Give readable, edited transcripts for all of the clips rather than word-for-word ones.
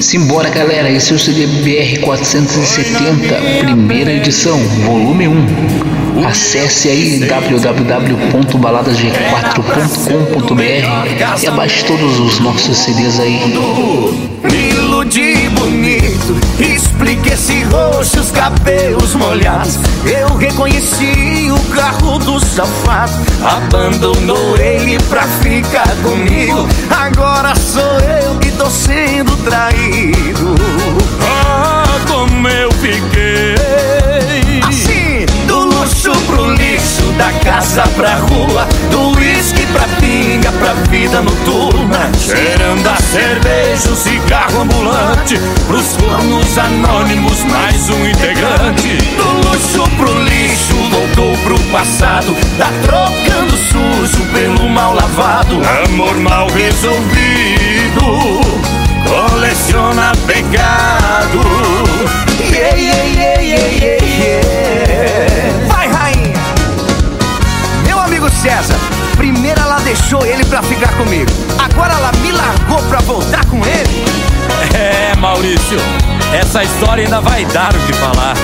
Simbora, galera, esse é o CD BR 470, primeira edição, volume 1. Acesse aí www.baladasg4.com.br e abaixe todos os nossos CDs aí. Me iludi bonito, explique esse rosto, os cabelos molhados. Eu reconheci o carro do safado, abandonou ele pra ficar comigo. Agora sou eu que tô sendo traído. Ah, como eu fiquei assim, do luxo pro lixo, da casa pra rua, do uísque pra pinga, pra vida noturna, cheirando a cerveja, o cigarro ambulante, pros fornos anônimos, mais um integrante. Do luxo pro lixo, voltou pro passado, tá trocando sujo pelo mal lavado. Amor mal resolvido, coleciona pecado. Yeah, yeah, yeah, yeah, yeah, yeah. Vai, rainha! Meu amigo César, primeiro ela deixou ele pra ficar comigo, agora ela me largou pra voltar com ele. É, Maurício, essa história ainda vai dar o que falar.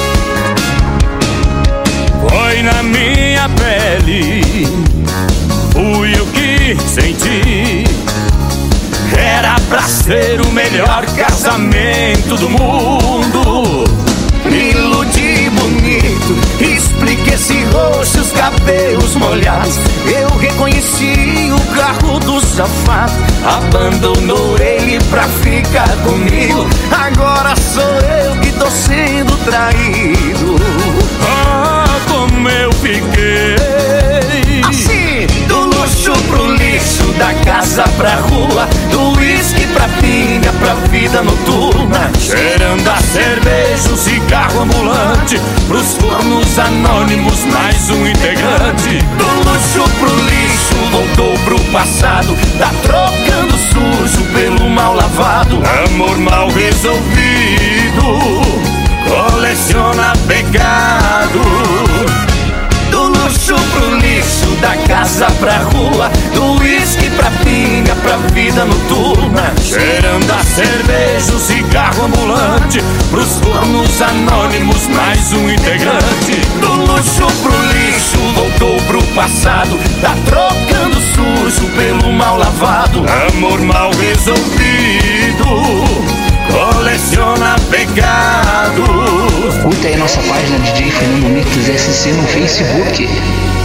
Foi na minha pele, fui o que senti. Era pra ser o melhor casamento do mundo. Me iludi bonito, explique esse rosto, os cabelos molhados. Eu reconheci o carro do safado, abandonou ele pra ficar comigo. Agora sou eu que tô sendo traído. Ah, como eu fiquei assim, do luxo pro lixo, da casa pra rua, do uísque pra pinga, pra vida noturna, cheirando a cerveja, o cigarro ambulante, pros fornos anônimos, mais um integrante. Do luxo pro lixo, voltou pro passado, tá trocando sujo pelo mal lavado. Amor mal resolvido, coleciona pecado. Do luxo pro lixo, da casa pra rua, do uísque pra pinga, pra vida noturna, cheirando a cerveja, o cigarro ambulante, pros fornos anônimos, mais um integrante. Do luxo pro lixo, voltou pro passado, tá trocando sujo pelo mal lavado. Amor mal resolvido, coleciona pecado. Curta aí nossa página DJ Fernando Mix SC no Facebook.